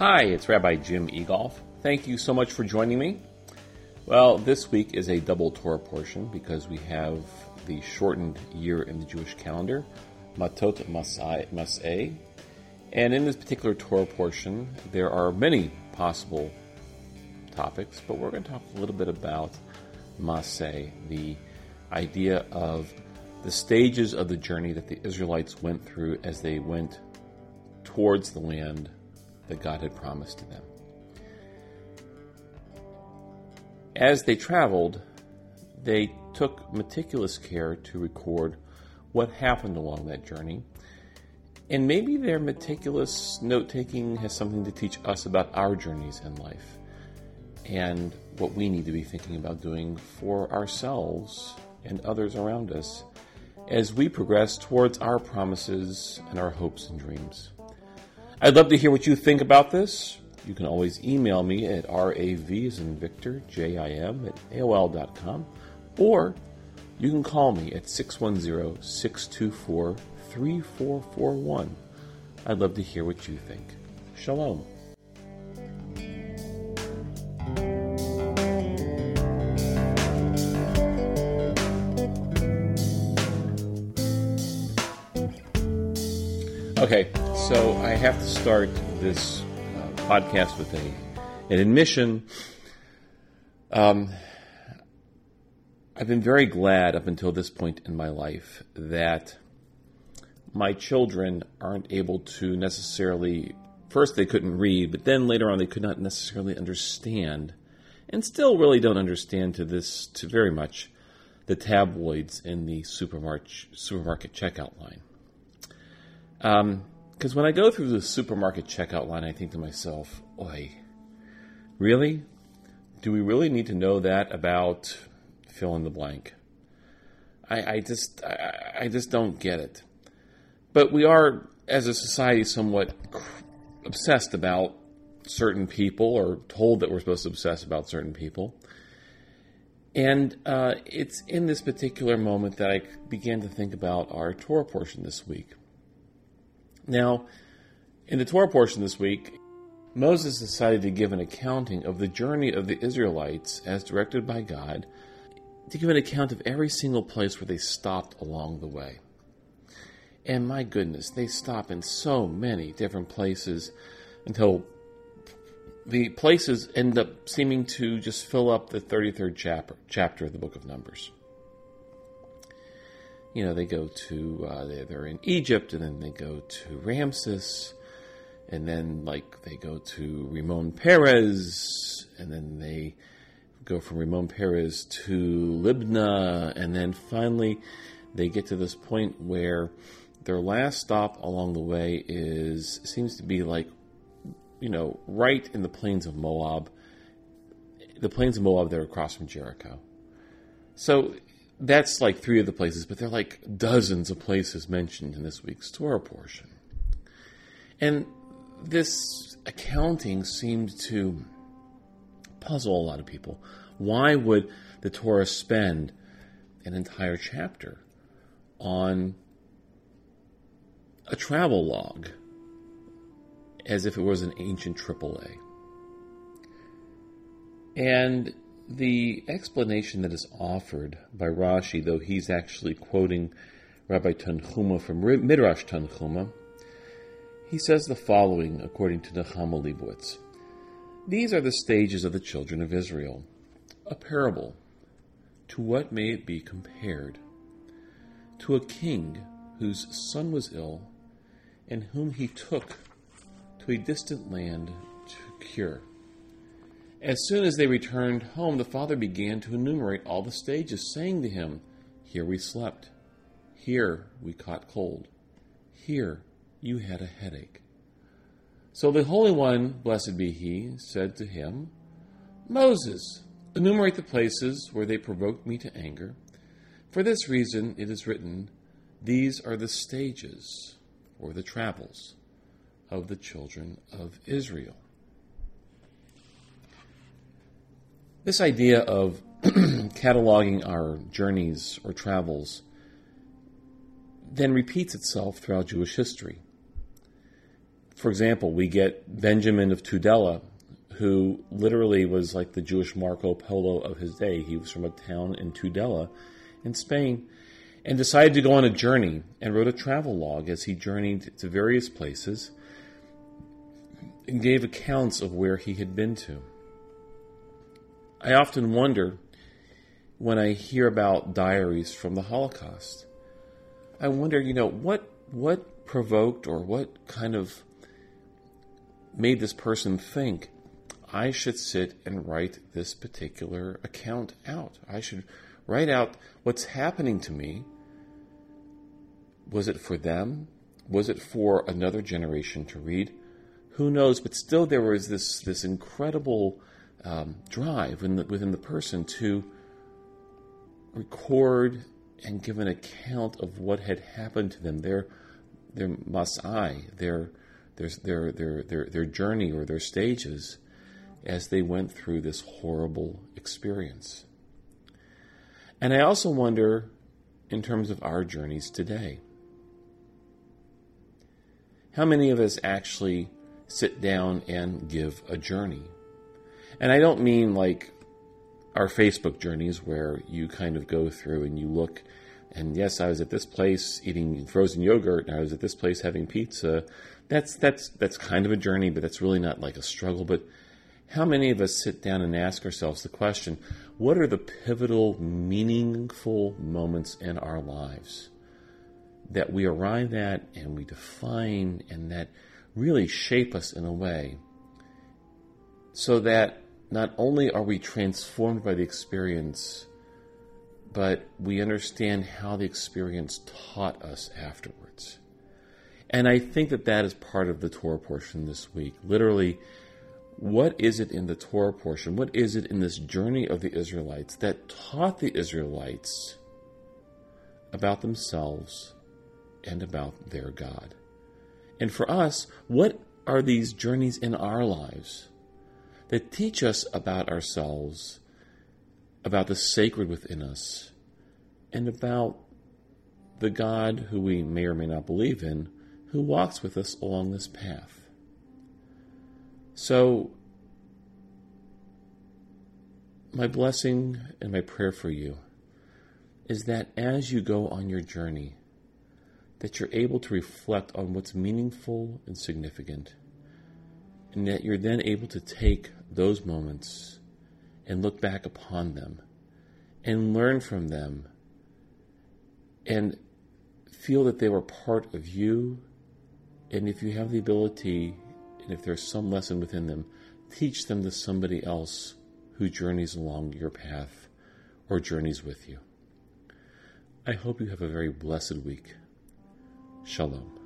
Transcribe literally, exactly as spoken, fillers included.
Hi, it's Rabbi Jim Egolf. Thank you so much for joining me. Well, this week is a double Torah portion because we have the shortened year in the Jewish calendar, Matot Mas'eh. And in this particular Torah portion, there are many possible topics, but we're going to talk a little bit about Mas'eh, the idea of the stages of the journey that the Israelites went through as they went towards the land that God had promised to them. As they traveled, they took meticulous care to record what happened along that journey, and maybe their meticulous note-taking has something to teach us about our journeys in life and what we need to be thinking about doing for ourselves and others around us as we progress towards our promises and our hopes and dreams. I'd love to hear what you think about this. You can always email me at rav as in Victor, J I M at A O L dot com, or you can call me at six one zero, six two four, three four four one. I'd love to hear what you think. Shalom. Okay, so I have to start this uh, podcast with a an admission. Um, I've been very glad up until this point in my life that my children aren't able to necessarily, first they couldn't read, but then later on they could not necessarily understand, and still really don't understand to this, to very much, the tabloids in the supermarket, supermarket checkout line. Um, because when I go through the supermarket checkout line, I think to myself, oi, really? Do we really need to know that about fill in the blank? I, I just, I, I just don't get it. But we are, as a society, somewhat obsessed about certain people, or told that we're supposed to obsess about certain people. And uh, it's in this particular moment that I began to think about our Torah portion this week. Now, in the Torah portion this week, Moses decided to give an accounting of the journey of the Israelites as directed by God, to give an account of every single place where they stopped along the way. And my goodness, they stop in so many different places until the places end up seeming to just fill up the thirty-third chapter, chapter of the book of Numbers. You know, they go to, uh, they're in Egypt, and then they go to Ramses, and then, like, they go to Ramon Perez, and then they go from Ramon Perez to Libnah, and then finally they get to this point where their last stop along the way is, seems to be like, you know, right in the plains of Moab, the plains of Moab that are across from Jericho. So that's like three of the places, but there are like dozens of places mentioned in this week's Torah portion. And this accounting seemed to puzzle a lot of people. Why would the Torah spend an entire chapter on a travel log as if it was an ancient triple A? And the explanation that is offered by Rashi, though he's actually quoting Rabbi Tanchuma from Midrash Tanchuma, he says the following, according to Nechama Leibowitz. These are the stages of the children of Israel. A parable. To what may it be compared? To a king whose son was ill, and whom he took to a distant land to cure. As soon as they returned home, the father began to enumerate all the stages, saying to him, here we slept, here we caught cold, here you had a headache. So the Holy One, blessed be he, said to him, Moses, enumerate the places where they provoked me to anger. For this reason it is written, these are the stages, or the travels, of the children of Israel. This idea of cataloging our journeys or travels then repeats itself throughout Jewish history. For example, we get Benjamin of Tudela, who literally was like the Jewish Marco Polo of his day. He was from a town in Tudela in Spain and decided to go on a journey and wrote a travel log as he journeyed to various places and gave accounts of where he had been to. I often wonder when I hear about diaries from the Holocaust, I wonder, you know, what what provoked or what kind of made this person think I should sit and write this particular account out. I should write out what's happening to me. Was it for them? Was it for another generation to read? Who knows? But still there was this, this incredible um, drive within the, within the person to record and give an account of what had happened to them, their their masai, their their their their their, their journey or their stages as they went through this horrible experience. And I also wonder in terms of our journeys today. How many of us actually sit down and give a journey? And I don't mean like our Facebook journeys where you kind of go through and you look, and yes, I was at this place eating frozen yogurt, and I was at this place having pizza. That's that's that's kind of a journey, but that's really not like a struggle. But how many of us sit down and ask ourselves the question, what are the pivotal, meaningful moments in our lives that we arrive at and we define and that really shape us in a way so that not only are we transformed by the experience, but we understand how the experience taught us afterwards. And I think that that is part of the Torah portion this week. Literally, what is it in the Torah portion? What is it in this journey of the Israelites that taught the Israelites about themselves and about their God? And for us, what are these journeys in our lives that teach us about ourselves, about the sacred within us, and about the God who we may or may not believe in, who walks with us along this path? So, my blessing and my prayer for you is that as you go on your journey, that you're able to reflect on what's meaningful and significant, and that you're then able to take those moments and look back upon them and learn from them and feel that they were part of you. And if you have the ability, and if there's some lesson within them, teach them to somebody else who journeys along your path or journeys with you. I hope you have a very blessed week. Shalom.